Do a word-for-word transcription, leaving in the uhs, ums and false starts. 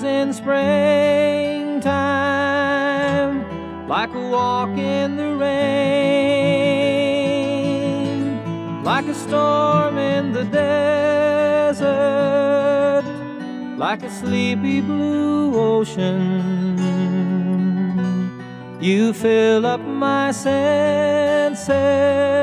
flowers in springtime, like a walk in the rain, like a storm in the desert, like a sleepy blue ocean. You fill up my senses